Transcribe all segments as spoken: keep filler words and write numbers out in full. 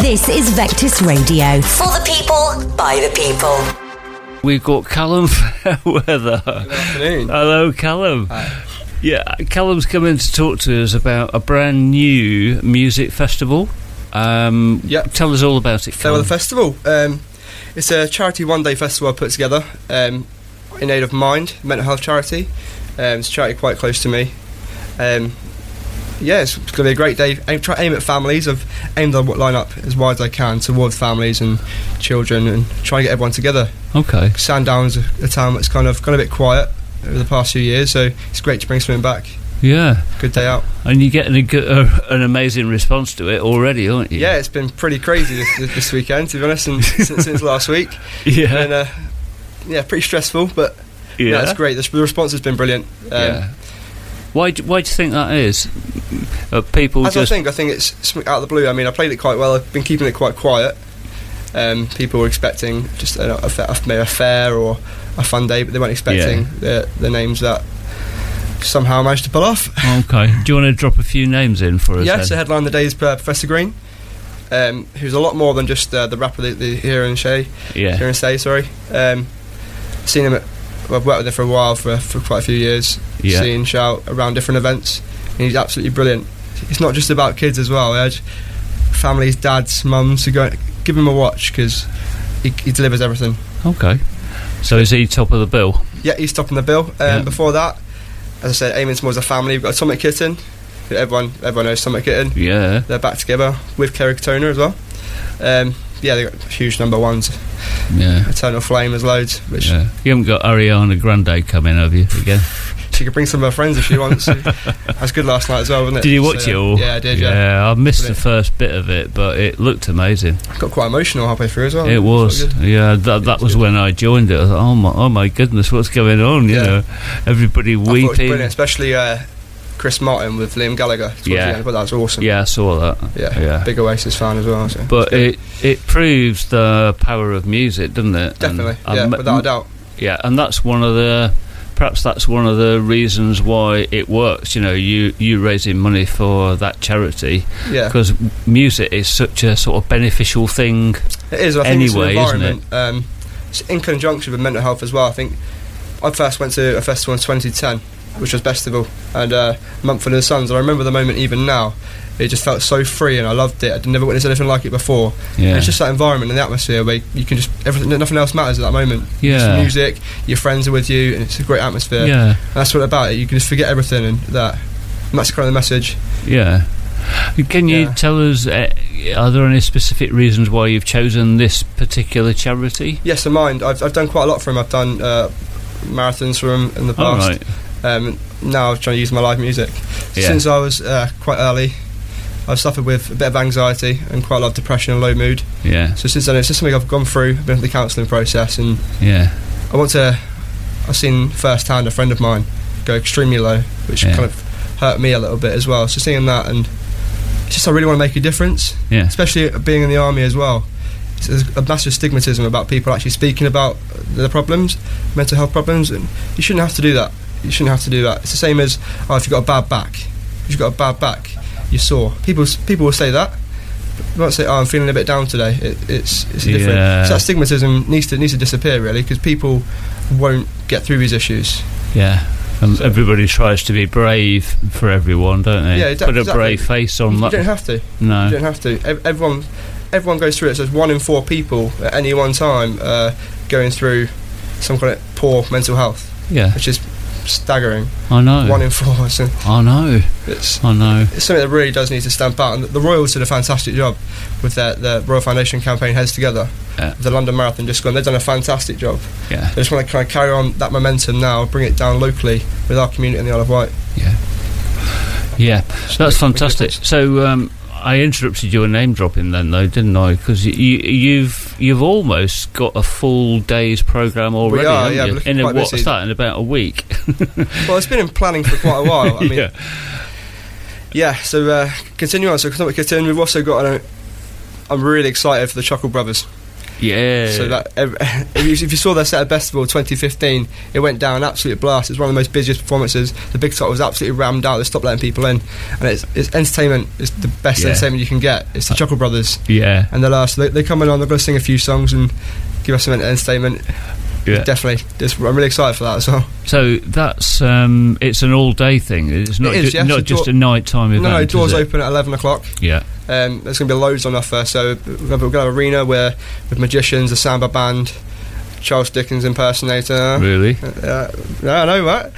This is Vectis Radio. For the people, by the people. We've got Callum Fairweather. Good afternoon. Hello, Callum. Hi. Yeah, Callum's come in to talk to us about a brand new music festival. Um, Yep. Tell us all about it, Fairweather Callum. Festival. Um, it's a charity one-day festival I put together um, in aid of Mind, mental health charity. Um, it's a charity quite close to me. Um, yeah, it's, it's going to be a great day. Aim, try aim at families. I've aimed the line up as wide as I can towards families and children and try and get everyone together. Okay. Sandown's a, a town that's kind of gone a bit quiet over the past few years, so it's great to bring something back. Yeah. Good day out. And you're getting a good, uh, an amazing response to it already, aren't you? Yeah, it's been pretty crazy this, this weekend, to be honest, and since, since last week. Yeah. And, uh, yeah, pretty stressful, but Yeah. yeah, it's great. The, the response has been brilliant. Um, Yeah. Why do, why do you think that is? Uh, people As just... I think, I think it's something out of the blue. I mean, I played it quite well. I've been keeping it quite quiet. Um, people were expecting just a, a, a, maybe a fair or a fun day, but they weren't expecting Yeah. the, the names that somehow I managed to pull off. Okay. Do you want to drop a few names in for us? Yeah, then? so headline the day is uh, Professor Green, um, who's a lot more than just uh, the rapper, the, the Here and Shay. Yeah. Here and Say, sorry. Um, seen him at, well, I've worked with him for a while, for, for quite a few years. Yeah. Seen Shout around different events, and he's absolutely brilliant. It's not just about kids as well. I urge families, dads, mums to go give him a watch because he, he delivers everything. Okay. So is he top of the bill? Yeah, he's topping the bill. Um, Yeah. Before that, as I said, aiming towards a family. We've got Atomic Kitten. Who everyone, everyone knows Atomic Kitten. Yeah. They're back together with Kerry Katona as well. Um, yeah, they got huge number ones. Yeah. Eternal Flame, there's loads. Which Yeah. You haven't got Ariana Grande coming, have you, again? she could bring some of her friends if she wants. That was good last night as well, wasn't it? Did you watch So, it all? Yeah, I did. Yeah, Yeah, I missed Brilliant. the first bit of it, but it looked amazing. got quite emotional halfway through as well. It was, quite good. yeah. That that was was good. when I joined it. I thought, oh my, oh my goodness, what's going on? You Yeah. know, everybody I thought it was weeping. brilliant, especially uh, Chris Martin with Liam Gallagher. towards Yeah. the end. But that was awesome. Yeah, I saw that. yeah, yeah. Big Oasis fan as well. So. But it it proves the power of music, doesn't it? Definitely, And- yeah, and- without a doubt. Yeah, and that's one of the. Perhaps that's one of the reasons why it works. You know, you you raising money for that charity Yeah, because music is such a sort of beneficial thing. it is. I think anyway, it's isn't an environment. Um, it's in conjunction with mental health as well. I think I first went to a festival in twenty ten, which was Festival, and uh, Mumford and the Sons. I remember the moment even now. It just felt so free, and I loved it. I'd never witnessed anything like it before. Yeah. It's just that environment and the atmosphere where you can just everything, nothing else matters at that moment. Yeah. Just music, your friends are with you, and it's a great atmosphere. Yeah, And that's what about it. You can just forget everything, and that. And that's kind of the message. yeah. Can you Yeah. tell us, uh, are there any specific reasons why you've chosen this particular charity? Yes, in mind. I've I've done quite a lot for him. I've done uh, marathons for him in the All past. right. Um, now I'm trying to use my live music. Yeah. Since I was uh, quite early, I've suffered with a bit of anxiety and quite a lot of depression and low mood. Yeah, So since then, it's just something I've gone through. I've been through the counselling process, and yeah, I want to. I've seen firsthand a friend of mine go extremely low, which Yeah. kind of hurt me a little bit as well. So seeing that, and it's just I really want to make a difference, yeah. especially being in the army as well. So there's a massive stigmatism about people actually speaking about their problems, mental health problems, and you shouldn't have to do that. You shouldn't have to do that. It's the same as oh, if you've got a bad back, if you've got a bad back, you're sore. People people will say that. They won't say, "Oh, I'm feeling a bit down today." It, it's it's different. Yeah. So that stigmatism needs to needs to disappear really, because people won't get through these issues. Yeah. And So- everybody tries to be brave for everyone, don't they? Yeah, exa- Put a exactly. brave face on You that. don't have to. No. You don't have to. Ev- Everyone everyone goes through it. So there's one in four people at any one time uh, going through some kind of poor mental health, Yeah, which is staggering. I know. One in four. So I know. it's I know. it's something that really does need to stamp out. And the Royals did a fantastic job with their the Royal Foundation campaign Heads Together. Yeah. The London Marathon just gone. They've done a fantastic job. Yeah, I just want to kind of carry on that momentum now, bring it down locally with our community in the Isle of Wight. yeah, yeah. So that's Make- make a fantastic. difference. So um, I interrupted your name dropping then, though, didn't I? Because you, you've you've almost got a full day's program already, are, haven't yeah, you? we're looking In a, quite what's busy. that? In about a week. Well, it's been in planning for quite a while. I mean, yeah. Yeah, so uh, continue on. So Atomic Kitten, we've also got. An, I'm really excited for the Chuckle Brothers. Yeah. So that every, if, you, if you saw their set at Festival twenty fifteen, it went down absolute blast. It was one of the most busiest performances. The big top was absolutely rammed out. They stopped letting people in, and it's, it's entertainment. It's the best Yeah. entertainment you can get. It's the Chuckle Brothers, Yeah. and they'll so they, they come in on. They're going to sing a few songs and give us some entertainment. Yeah. Definitely, It's- I'm really excited for that as well. So that's um, it's an all-day thing. It's not It is, ju- yeah. not So just door- a night-time event. No, no, is doors it? open at eleven o'clock. Yeah. Um, there's going to be loads on offer. So we're going to have an arena where with magicians, a samba band, Charles Dickens impersonator. Really? Uh, yeah, I know, right?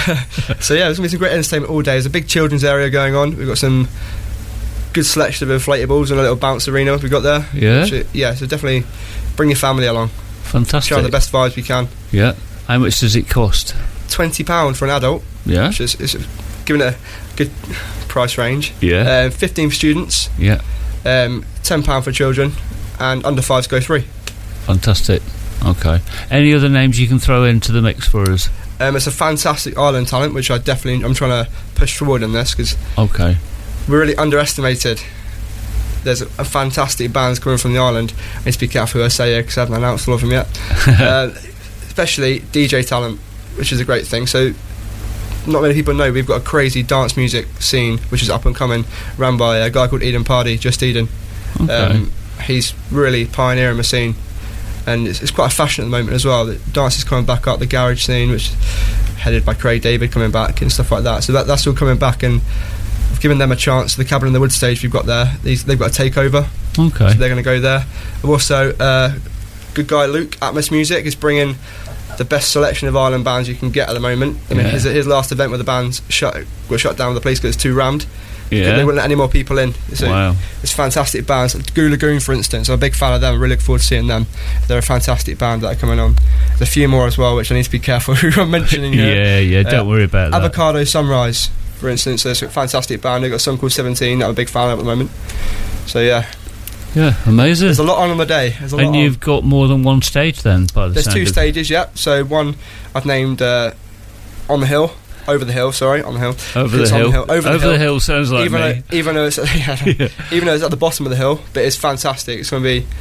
So yeah, there's going to be some great entertainment all day. There's a big children's area going on. We've got some good selection of inflatables and a little bounce arena we've got there. Yeah. Which, yeah, so definitely bring your family along. Fantastic. Show them the best vibes we can. Yeah. How much does it cost? twenty pounds for an adult, Yeah. which is, is giving it a good price range. Yeah. Um, fifteen for students, Yeah. um, ten pounds for children, and under fives go free. Fantastic. Okay. Any other names you can throw into the mix for us? Um, it's a fantastic Ireland talent, which I definitely I'm trying to push forward in this because Okay. we're really underestimated. There's a, a fantastic bands coming from the island. I need to be careful who I say here because I haven't announced all of them yet. uh, especially D J talent, which is a great thing. So not many people know we've got a crazy dance music scene which is up and coming, run by a guy called Eden Pardy, just Eden. Okay. Um, he's really pioneering the scene, and it's, it's quite a fashion at the moment as well. The dance is coming back up, the garage scene, which is headed by Craig David, coming back and stuff like that. So that, that's all coming back, and I've given them a chance. The Cabin in the Woods stage we've got there, these, they've got a takeover, Okay. so they're going to go there. I've also, uh, good guy Luke, Atmos Music, is bringing the best selection of Ireland bands you can get at the moment. I mean, Yeah. his, his last event with the bands shut, got shut down with the police because it's too rammed. Yeah. They wouldn't let any more people in. So Wow. it's fantastic bands. Goo Lagoon, for instance, I'm a big fan of them. I really look forward to seeing them. They're a fantastic band that are coming on. There's a few more as well, which I need to be careful who I'm mentioning here. Yeah. Yeah. Don't Uh, worry about that. Avocado Sunrise, for instance, there's a fantastic band. They've got a song called seventeen that I'm a big fan of at the moment. So yeah, Yeah. Amazing. there's a lot on on the day. There's a lot And on. you've got more than one stage then, by the There's sound two of- stages, yeah. So one I've named uh, On the Hill, Over the Hill, sorry, On the Hill. Over the It's on hill. the hill. Over the hill. hill sounds like even, me. though, even though it's yeah, Yeah. even though it's at the bottom of the hill, but it's fantastic. It's going to be.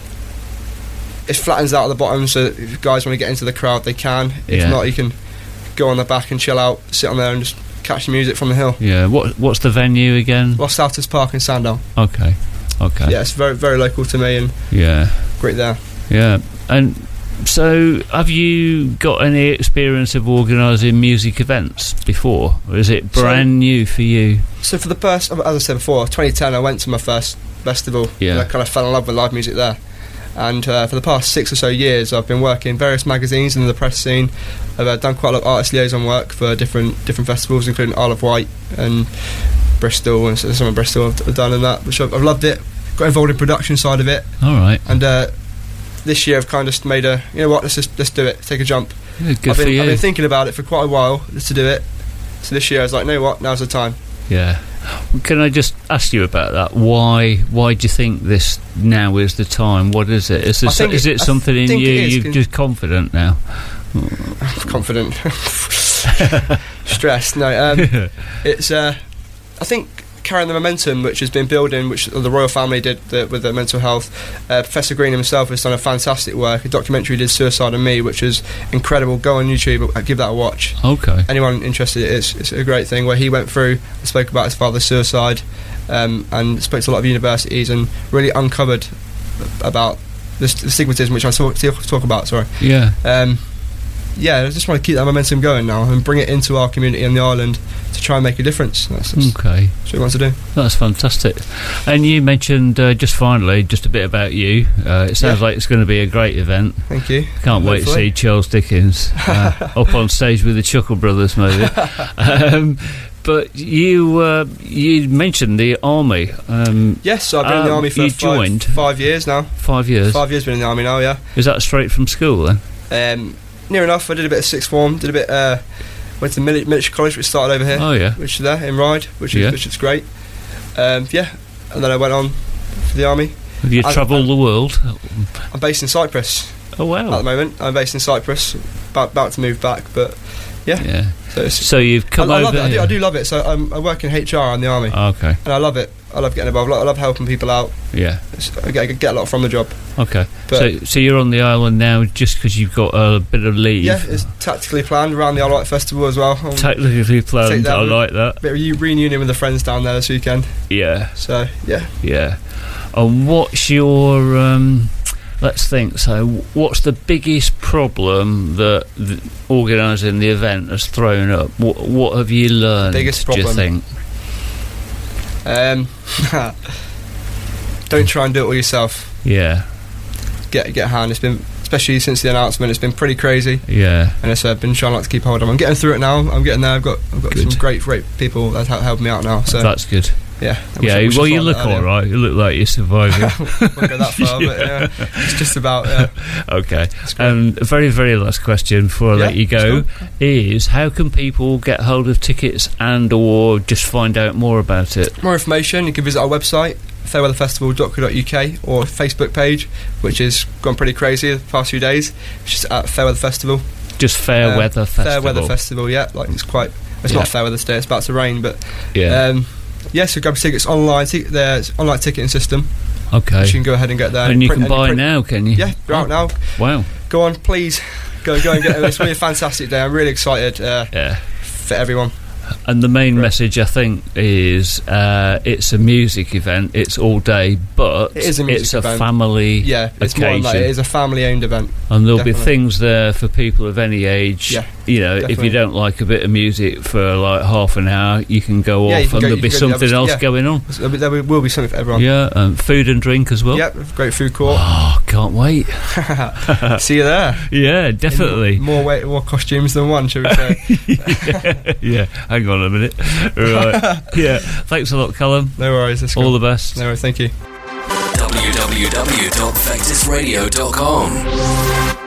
It flattens out at the bottom, so if you guys want to get into the crowd, they can. If Yeah. not, you can go on the back and chill out, sit on there and just catch the music from the hill. Yeah. What What's the venue again? Lost Altus Park in Sandown. Okay. Okay. Yeah, it's very very local to me and Yeah. great there. Yeah. And so, have you got any experience of organising music events before, or is it So- brand new for you? So for the first, as I said before, twenty ten, I went to my first festival. Yeah. And I kind of fell in love with live music there. And uh, for the past six or so years, I've been working in various magazines in the press scene. I've uh, done quite a lot of artist liaison work for different different festivals, including Isle of Wight and Bristol, and so some of Bristol I've, I've done in that, which I've, I've loved it. Got involved in production side of it, All right. and uh, this year I've kind of made a, you know what, let's just let's do it, take a jump. Yeah, good I've for been, you. I've been thinking about it for quite a while to do it. So this year I was like, you know what, now's the time. Yeah. Can I just ask you about that? Why Why do you think this now is the time? What is it? Is, I this, think is it- it I something in think you? it is, You're can- just confident now. Confident. Stressed. No, um, it's. Uh, I think carrying the momentum which has been building, which the royal family did the, with the mental health. Uh, Professor Green himself has done a fantastic work. A documentary did Suicide and Me, which is incredible. Go on YouTube, give that a watch. Okay. Anyone interested, it's, it's a great thing where he went through and spoke about his father's suicide, um, and spoke to a lot of universities and really uncovered about the, st- the stigmatism which I talk, talk about. Sorry. Yeah. Um, yeah, I just want to keep that momentum going now and bring it into our community in the island to try and make a difference. That's, that's, Okay. that's what we want to do. That's fantastic. And you mentioned uh, just finally just a bit about you. Uh, it sounds Yeah. like it's going to be a great event. Thank you. Can't wait to Hopefully. see Charles Dickens uh, up on stage with the Chuckle Brothers, maybe. um, but you uh, you mentioned the army. Um, Yes, so I've been in the Um, army for you five, joined? five years now. five years. Five years been in the army now, yeah. Is that straight from school then? Um, near enough, I did a bit of sixth form, did a bit, uh, went to mili- military college, which started over here, Oh yeah. which is there in Ryde, which is, Yeah. which is great. Um, yeah, and then I went on for the army. Have you I- travelled I- the world? I'm based in Cyprus Oh at the wow. moment. I'm based in Cyprus, about, about to move back, but yeah. Yeah. So, it's, So you've come I, I over love it. I do, here. I do love it. So um, I work in H R in the army, Okay. and I love it. I love getting involved. I love helping people out. Yeah. I get, I get a lot from the job. Okay. But so, so you're on the island now just because you've got a bit of leave? Yeah, it's tactically planned around the Isle of Wight Festival as well. I'll Tactically planned, I like that. Bit of a reunion with the friends down there this weekend. Yeah. So, yeah. Yeah. And what's your... Um, let's think. So, what's the biggest problem that the organising the event has thrown up? What, what have you learned, biggest do you problem? think? Um, don't try and do it all yourself. Yeah. Get get a hand. It's been, especially since the announcement, it's been pretty crazy. Yeah. And so I've been trying not to keep hold of. I'm getting through it now. I'm getting there. I've got I've got Good. some great great people that have helped me out now. So that's good. Yeah. I wish Yeah. I- wish I well, you thought look that earlier. all right. You look like you're surviving. Won't go that far, but yeah, it's just about. Yeah. Okay. That's great. And a very, very last question before I Yeah, let you go let's is: how can people get hold of tickets and or just find out more about it? More information, you can visit our website, fairweather festival dot co dot U K, or Facebook page, which has gone pretty crazy the past few days. It's just at Fairweather Festival. Just Fair Um, Weather Festival. Fairweather Festival, yeah. Like it's quite. It's Yeah. not fair weather today. It's about to rain, but Yeah. um, yeah. So grab tickets online. T- there's online ticketing system. Okay. Which you can go ahead and get there. And you print- can buy print- now, can you? Yeah, go out now. Wow. Go on, please. Go go and get it. It's going to be a fantastic day. I'm really excited uh, Yeah. for everyone. And the main Right. message, I think, is uh, it's a music event. It's all day, but It is a music it's a event. family Yeah, it's more occasion. than that. It is a family-owned event. And there'll be Definitely. things there for people of any age. Yeah, you know, if definitely. you don't like a bit of music for like half an hour, you can go Yeah, you off can and go- there'll you be can go to the something other- else yeah. going on. There will- there will be something for everyone. Yeah, and food and drink as well. Yep, great food court. Oh, can't wait. See you there. Yeah, definitely. More weight, more costumes than one, shall we say? yeah, yeah, hang on a minute. Right. Yeah, thanks a lot, Callum. No worries. Let's go. All the best. No worries. Thank you. w w w dot vectis radio dot com